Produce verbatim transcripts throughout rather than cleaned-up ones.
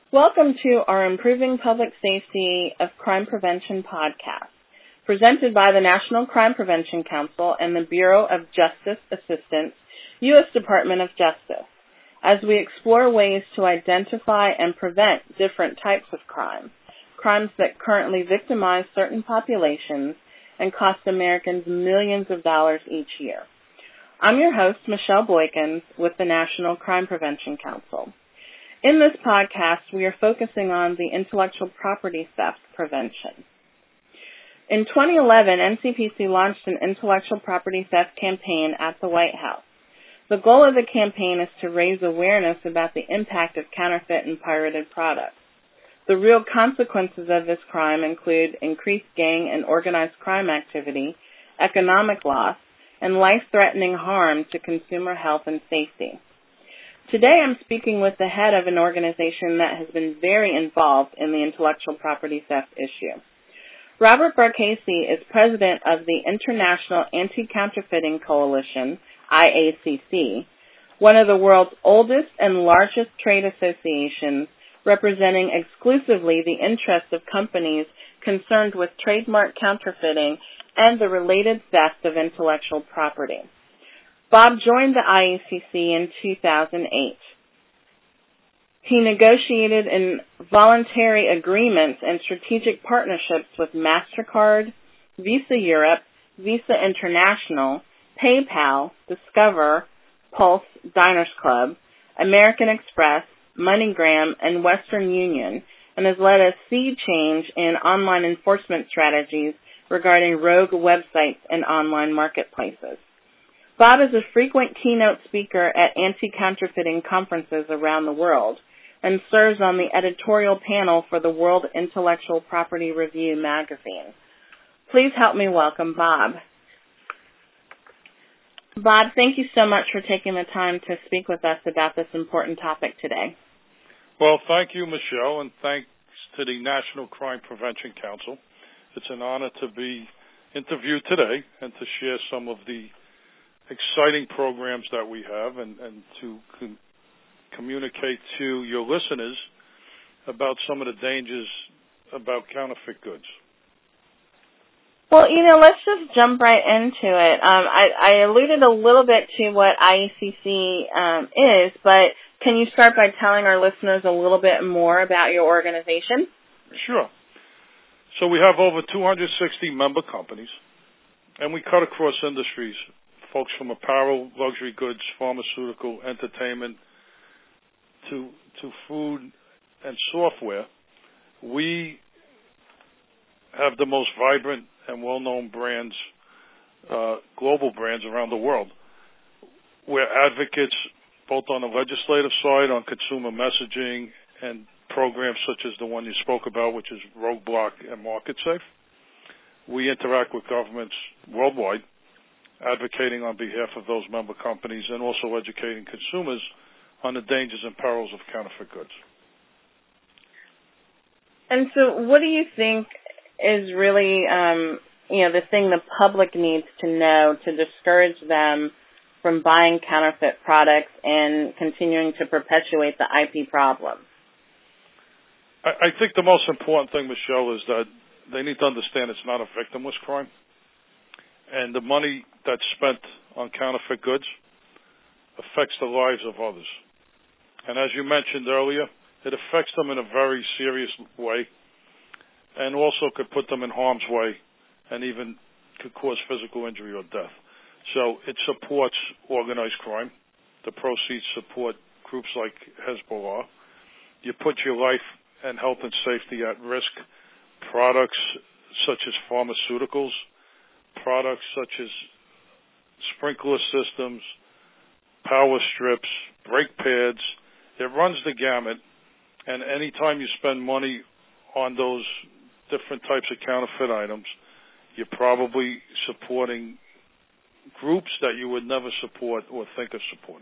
Welcome to our Improving Public Safety of Crime Prevention podcast, presented by the National Crime Prevention Council and the Bureau of Justice Assistance, U S Department of Justice, as we explore ways to identify and prevent different types of crime, crimes that currently victimize certain populations and cost Americans millions of dollars each year. I'm your host, Michelle Boykins, with the National Crime Prevention Council. In this podcast, we are focusing on the intellectual property theft prevention. In twenty eleven, N C P C launched an intellectual property theft campaign at the White House. The goal of the campaign is to raise awareness about the impact of counterfeit and pirated products. The real consequences of this crime include increased gang and organized crime activity, economic loss, and life-threatening harm to consumer health and safety. Today I'm speaking with the head of an organization that has been very involved in the intellectual property theft issue. Robert Barkasy is president of the International Anti-Counterfeiting Coalition, I A C C, one of the world's oldest and largest trade associations representing exclusively the interests of companies concerned with trademark counterfeiting and the related theft of intellectual property. Bob joined the I A C C in two thousand eight. He negotiated in voluntary agreements and strategic partnerships with MasterCard, Visa Europe, Visa International, PayPal, Discover, Pulse, Diners Club, American Express, MoneyGram, and Western Union, and has led a sea change in online enforcement strategies regarding rogue websites and online marketplaces. Bob is a frequent keynote speaker at anti-counterfeiting conferences around the world and serves on the editorial panel for the World Intellectual Property Review magazine. Please help me welcome Bob. Bob, thank you so much for taking the time to speak with us about this important topic today. Well, thank you, Michelle, and thanks to the National Crime Prevention Council. It's an honor to be interviewed today and to share some of the exciting programs that we have and, and to con- communicate to your listeners about some of the dangers about counterfeit goods. Well, you know, let's just jump right into it. Um, I, I alluded a little bit to what I A C C um, is, but can you start by telling our listeners a little bit more about your organization? Sure. So we have over two hundred sixty member companies, and we cut across industries. Folks from apparel, luxury goods, pharmaceutical, entertainment, to to food and software. We have the most vibrant and well-known brands, uh, global brands around the world. We're advocates both on the legislative side, on consumer messaging, and programs such as the one you spoke about, which is Roadblock and MarketSafe. We interact with governments worldwide, advocating on behalf of those member companies and also educating consumers on the dangers and perils of counterfeit goods. And so what do you think is really, um, you know, the thing the public needs to know to discourage them from buying counterfeit products and continuing to perpetuate the I P problem? I, I think the most important thing, Michelle, is that they need to understand it's not a victimless crime. And the money that's spent on counterfeit goods affects the lives of others. And as you mentioned earlier, it affects them in a very serious way and also could put them in harm's way and even could cause physical injury or death. So it supports organized crime. The proceeds support groups like Hezbollah. You put your life and health and safety at risk. Products such as pharmaceuticals, products such as sprinkler systems, power strips, brake pads. It runs the gamut, and any time you spend money on those different types of counterfeit items, you're probably supporting groups that you would never support or think of supporting.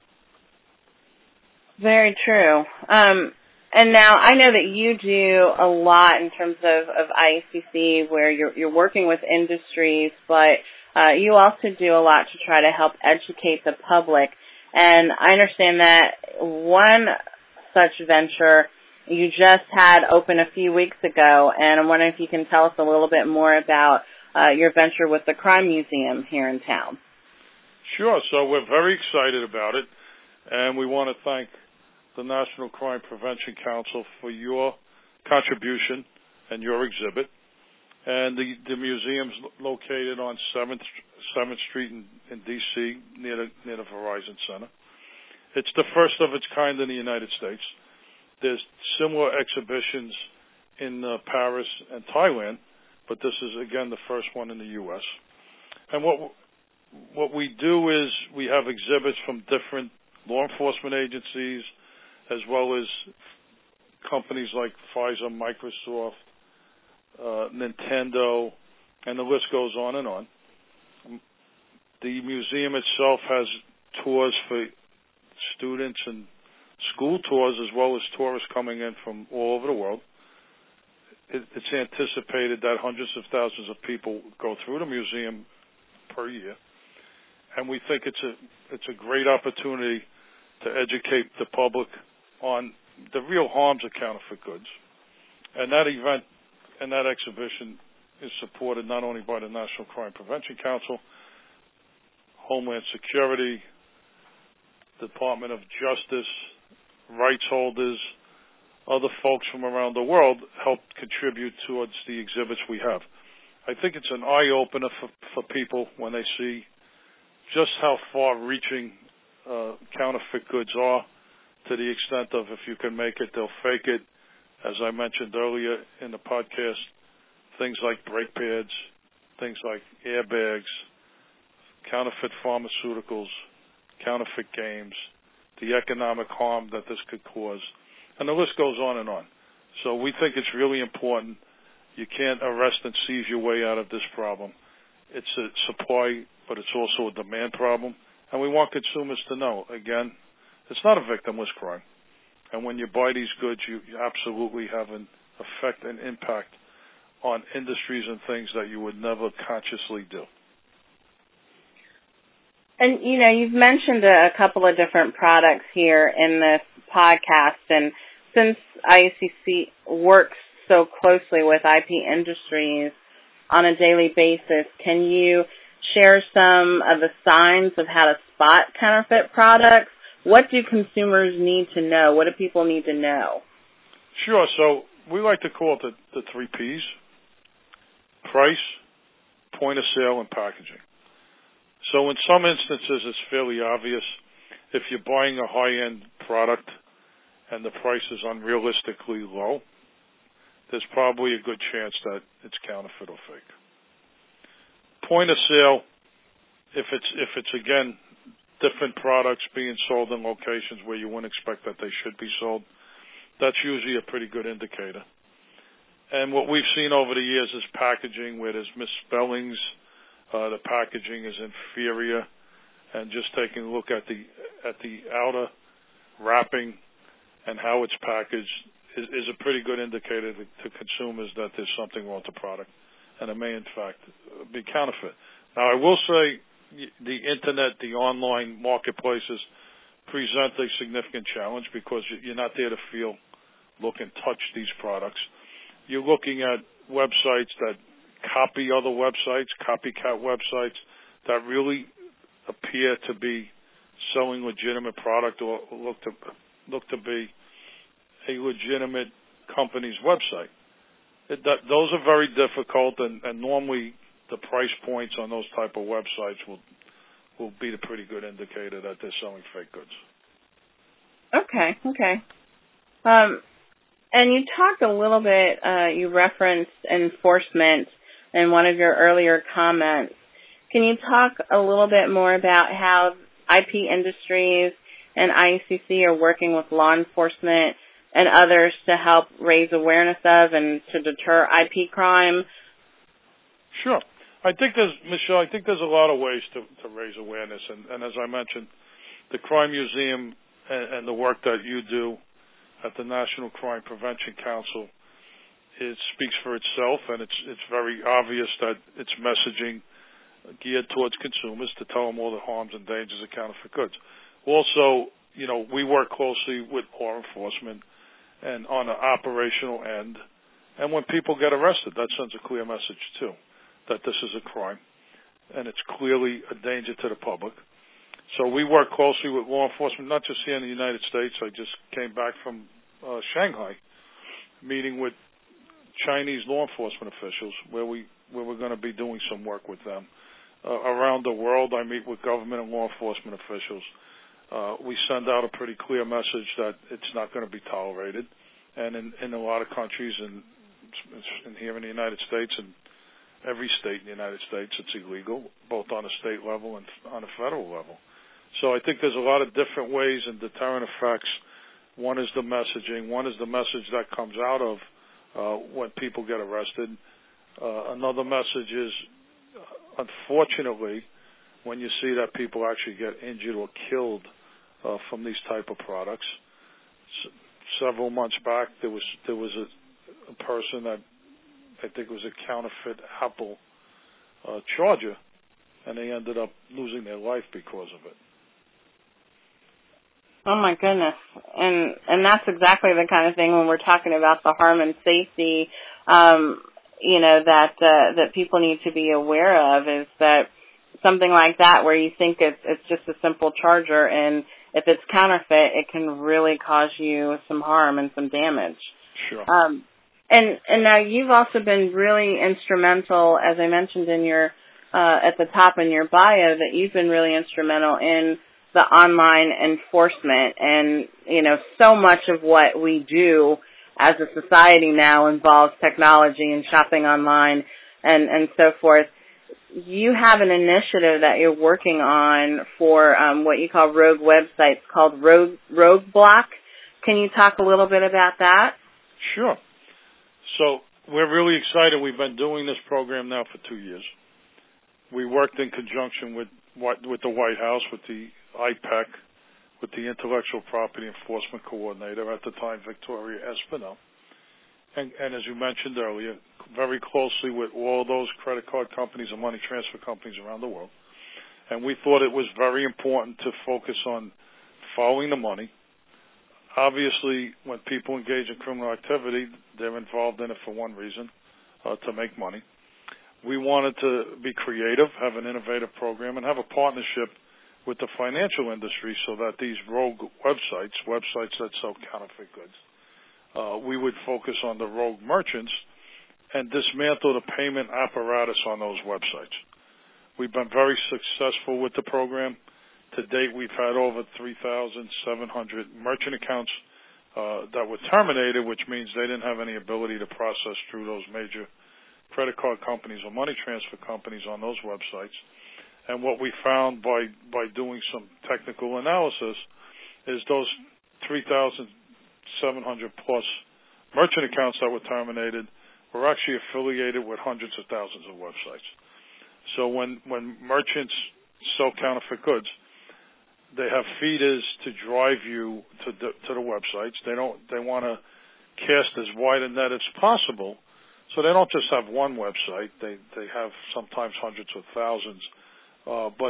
Very true. Um, and now I know that you do a lot in terms of, of I A C C where you're, you're working with industries, but uh, you also do a lot to try to help educate the public. And I understand that one such venture you just had open a few weeks ago, and I'm wondering if you can tell us a little bit more about uh, your venture with the Crime Museum here in town. Sure. So we're very excited about it, and we want to thank the National Crime Prevention Council for your contribution and your exhibit. And the, the museum's located on seventh Street in, in D C near the, near the Verizon Center. It's the first of its kind in the United States. There's similar exhibitions in uh, Paris and Thailand, but this is, again, the first one in the U S. And what what we do is we have exhibits from different law enforcement agencies, as well as companies like Pfizer, Microsoft, uh, Nintendo, and the list goes on and on. The museum itself has tours for students and school tours, as well as tourists coming in from all over the world. It, it's anticipated that hundreds of thousands of people go through the museum per year, and we think it's a it's a great opportunity to educate the public on the real harms of counterfeit goods. And that event and that exhibition is supported not only by the National Crime Prevention Council, Homeland Security, Department of Justice, rights holders, other folks from around the world help contribute towards the exhibits we have. I think it's an eye-opener for, for people when they see just how far-reaching uh, counterfeit goods are, to the extent of if you can make it, they'll fake it. As I mentioned earlier in the podcast, things like brake pads, things like airbags, counterfeit pharmaceuticals, counterfeit games, the economic harm that this could cause, and the list goes on and on. So we think it's really important. You can't arrest and seize your way out of this problem. It's a supply, but it's also a demand problem, and we want consumers to know, again, it's not a victimless crime. And when you buy these goods, you, you absolutely have an effect and impact on industries and things that you would never consciously do. And, you know, you've mentioned a, a couple of different products here in this podcast, and since I U C C works so closely with I P Industries on a daily basis, can you share some of the signs of how to spot counterfeit products? What do consumers need to know? What do people need to know? Sure. So we like to call it the, the three Ps: price, point of sale, and packaging. So in some instances, it's fairly obvious. If you're buying a high-end product and the price is unrealistically low, there's probably a good chance that it's counterfeit or fake. Point of sale, if it's if it's again different products being sold in locations where you wouldn't expect that they should be sold, that's usually a pretty good indicator. And what we've seen over the years is packaging where there's misspellings, uh, the packaging is inferior, and just taking a look at the at the outer wrapping and how it's packaged is, is a pretty good indicator to, to consumers that there's something wrong with the product, and it may in fact be counterfeit. Now, I will say the internet, the online marketplaces present a significant challenge because you're not there to feel, look, and touch these products. You're looking at websites that copy other websites, copycat websites that really appear to be selling legitimate product or look to look to be a legitimate company's website. It, that, those are very difficult, and, and normally the price points on those type of websites will will be a pretty good indicator that they're selling fake goods. Okay, okay. Um, and you talked a little bit, uh, you referenced enforcement in one of your earlier comments. Can you talk a little bit more about how I P Industries and I U C C are working with law enforcement and others to help raise awareness of and to deter I P crime? Sure. I think there's, Michelle, I think there's a lot of ways to, to raise awareness. And, and as I mentioned, the Crime Museum and, and the work that you do at the National Crime Prevention Council, it speaks for itself, and it's it's very obvious that it's messaging geared towards consumers to tell them all the harms and dangers of counterfeit goods. Also, you know, we work closely with law enforcement, and on the operational end. And when people get arrested, that sends a clear message, too, that this is a crime, and it's clearly a danger to the public. So we work closely with law enforcement, not just here in the United States. I just came back from uh, Shanghai, meeting with Chinese law enforcement officials, where we where we're going to be doing some work with them. Uh, around the world, I meet with government and law enforcement officials. Uh, we send out a pretty clear message that it's not going to be tolerated. And in, in a lot of countries, and, and here in the United States, and every state in the United States, it's illegal, both on a state level and on a federal level. So I think there's a lot of different ways and deterrent effects. One is the messaging. One is the message that comes out of uh, when people get arrested. Uh, another message is, unfortunately, when you see that people actually get injured or killed uh, from these type of products. S- several months back, there was there was a, a person that I think was a counterfeit Apple uh, charger, and they ended up losing their life because of it. Oh my goodness. And and that's exactly the kind of thing when we're talking about the harm and safety, um, you know, that uh, that people need to be aware of, is that something like that where you think it's it's just a simple charger, and if it's counterfeit, it can really cause you some harm and some damage. Sure. Um, and and now you've also been really instrumental, as I mentioned in your uh, at the top in your bio, that you've been really instrumental in the online enforcement. And, you know, so much of what we do as a society now involves technology and shopping online and, and so forth. You have an initiative that you're working on for um, what you call rogue websites called Rogue, Roadblock. Can you talk a little bit about that? Sure. So we're really excited. We've been doing this program now for two years. We worked in conjunction with with the White House, with the I P E C, with the Intellectual Property Enforcement Coordinator, at the time, Victoria Espinel. And, and as you mentioned earlier, very closely with all those credit card companies and money transfer companies around the world. And we thought it was very important to focus on following the money. Obviously, when people engage in criminal activity, they're involved in it for one reason, uh, to make money. We wanted to be creative, have an innovative program, and have a partnership with the financial industry so that these rogue websites, websites that sell counterfeit goods, uh, we would focus on the rogue merchants and dismantle the payment apparatus on those websites. We've been very successful with the program. To date, we've had over three thousand seven hundred merchant accounts uh, that were terminated, which means they didn't have any ability to process through those major credit card companies or money transfer companies on those websites. And what we found by, by doing some technical analysis is those three thousand seven hundred plus merchant accounts that were terminated were actually affiliated with hundreds of thousands of websites. So when, when merchants sell counterfeit goods, they have feeders to drive you to the, to the websites. They don't, they want to cast as wide a net as possible. So they don't just have one website. They, they have sometimes hundreds of thousands. Uh, but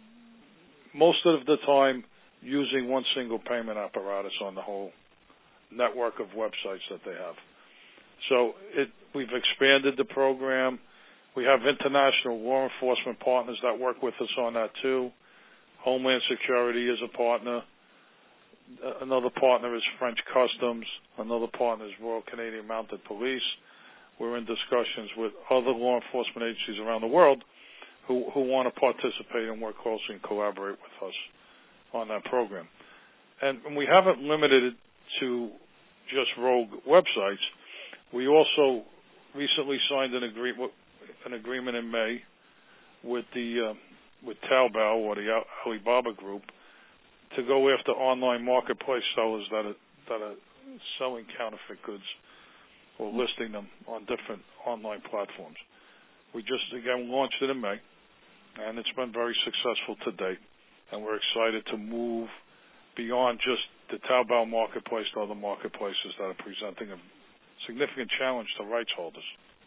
most of the time using one single payment apparatus on the whole network of websites that they have. So it, we've expanded the program. We have international law enforcement partners that work with us on that too. Homeland Security is a partner. Another partner is French Customs. Another partner is Royal Canadian Mounted Police. We're in discussions with other law enforcement agencies around the world who, who want to participate and work closely and collaborate with us on that program. And, and we haven't limited it to just rogue websites. We also recently signed an, agree- an agreement in May with the uh, with Taobao, or the Alibaba Group, to go after online marketplace sellers that are that are selling counterfeit goods or listing them on different online platforms. We just, again, launched it in May, and it's been very successful to date, and we're excited to move beyond just the Taobao marketplace to other marketplaces that are presenting a significant challenge to rights holders.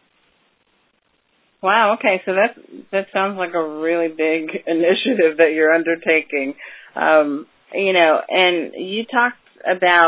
Wow, okay, so that that sounds like a really big initiative that you're undertaking. Um, you know, and you talked about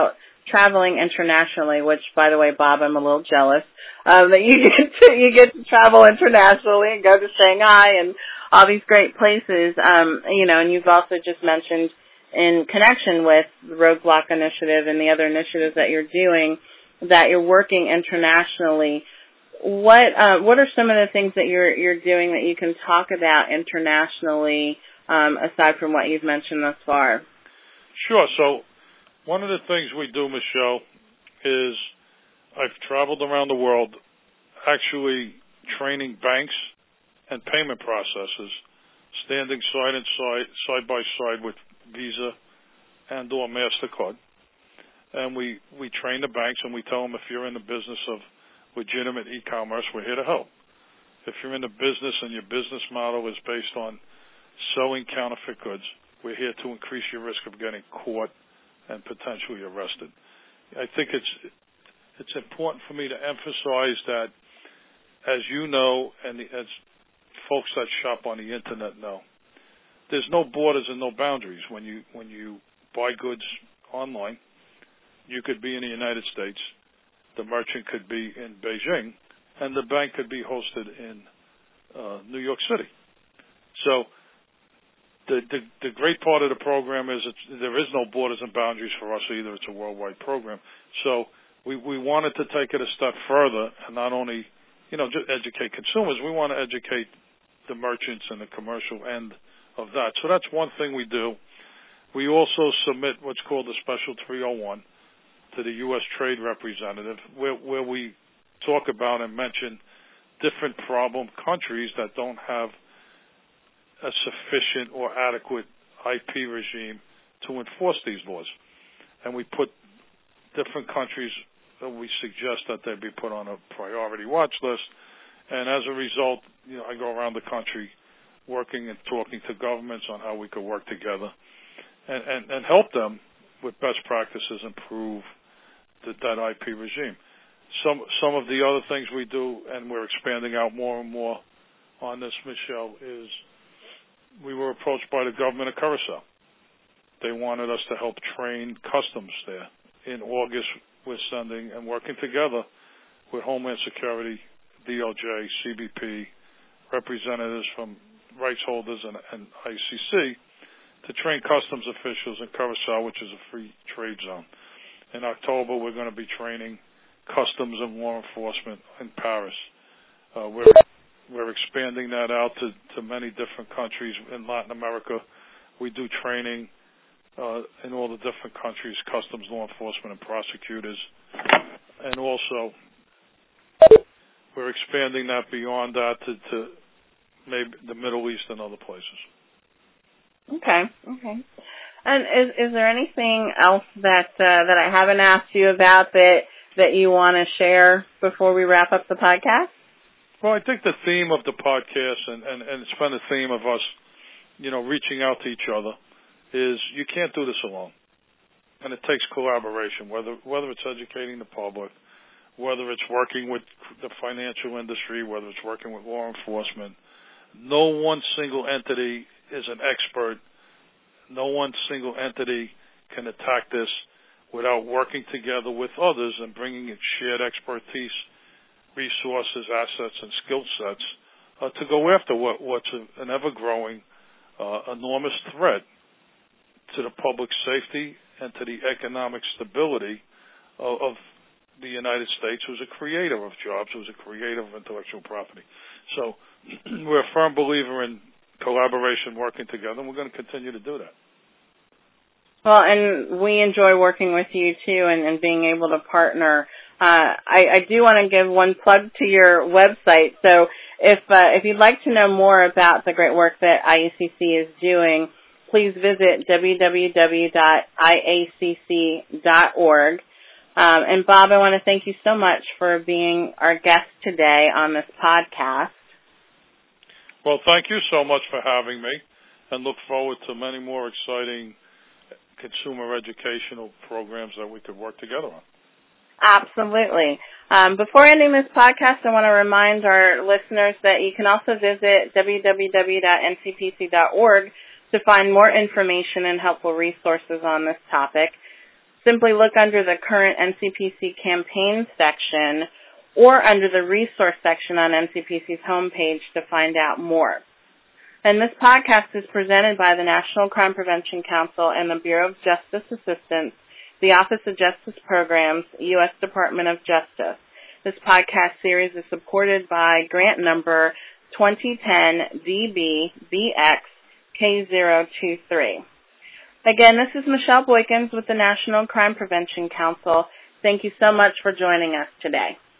traveling internationally, which, by the way, Bob, I'm a little jealous um, that you get to you get to travel internationally and go to Shanghai and all these great places. Um, you know, and you've also just mentioned in connection with the Roadblock Initiative and the other initiatives that you're doing that you're working internationally. What uh, what are some of the things that you're you're doing that you can talk about internationally, um, aside from what you've mentioned thus far? Sure. So one of the things we do, Michelle, is I've traveled around the world actually training banks and payment processors, standing side and side, side by side with Visa and or MasterCard. And we, we train the banks and we tell them, if you're in the business of legitimate e-commerce, we're here to help. If you're in the business and your business model is based on selling counterfeit goods, we're here to increase your risk of getting caught and potentially arrested. I think it's it's important for me to emphasize that, as you know, and the, as folks that shop on the internet know, there's no borders and no boundaries. When you when you buy goods online, you could be in the United States, the merchant could be in Beijing, and the bank could be hosted in uh, New York City. So the, the the great part of the program is it's, there is no borders and boundaries for us either. It's a worldwide program. So we, we wanted to take it a step further and not only, you know, just educate consumers, we want to educate the merchants and the commercial end of that. So that's one thing we do. We also submit what's called a Special three oh one to the U S Trade Representative, where, where we talk about and mention different problem countries that don't have a sufficient or adequate I P regime to enforce these laws. And we put different countries that we suggest that they be put on a priority watch list. And as a result, you know, I go around the country working and talking to governments on how we could work together and, and, and help them with best practices improve the, that I P regime. Some some of the other things we do, and we're expanding out more and more on this, Michelle, is we were approached by the government of Curacao. They wanted us to help train customs there. In August, we're sending and working together with Homeland Security, D O J, C B P, representatives from rights holders and, and I C C to train customs officials in Curacao, which is a free trade zone. In October, we're going to be training customs and law enforcement in Paris. Uh, we're we're expanding that out to, to many different countries in Latin America. We do training uh, in all the different countries, customs, law enforcement, and prosecutors. And also, we're expanding that beyond that to, to maybe the Middle East and other places. Okay, okay. And is is there anything else that uh, that I haven't asked you about that that you want to share before we wrap up the podcast? Well, I think the theme of the podcast, and, and, and it's been a theme of us, you know, reaching out to each other, is you can't do this alone. And it takes collaboration, whether whether it's educating the public, whether it's working with the financial industry, whether it's working with law enforcement. No one single entity is an expert. No one single entity can attack this without working together with others and bringing in shared expertise, resources, assets, and skill sets uh, to go after what, what's a, an ever-growing, uh, enormous threat to the public safety and to the economic stability of, of the United States, who's a creator of jobs, who's a creator of intellectual property. So we're a firm believer in collaboration, working together, and we're going to continue to do that. Well, and we enjoy working with you, too, and, and being able to partner. Uh, I, I do want to give one plug to your website. So if uh, if you'd like to know more about the great work that I A C C is doing, please visit w w w dot i a c c dot org. Um, and, Bob, I want to thank you so much for being our guest today on this podcast. Well, thank you so much for having me, and look forward to many more exciting consumer educational programs that we could work together on. Absolutely. Um, before ending this podcast, I want to remind our listeners that you can also visit w w w dot n c p c dot org to find more information and helpful resources on this topic. Simply look under the current N C P C campaign section or under the resource section on N C P C's homepage to find out more. And this podcast is presented by the National Crime Prevention Council and the Bureau of Justice Assistance, the Office of Justice Programs, U S Department of Justice. This podcast series is supported by grant number twenty ten D B B X K zero two three. Again, this is Michelle Boykins with the National Crime Prevention Council. Thank you so much for joining us today.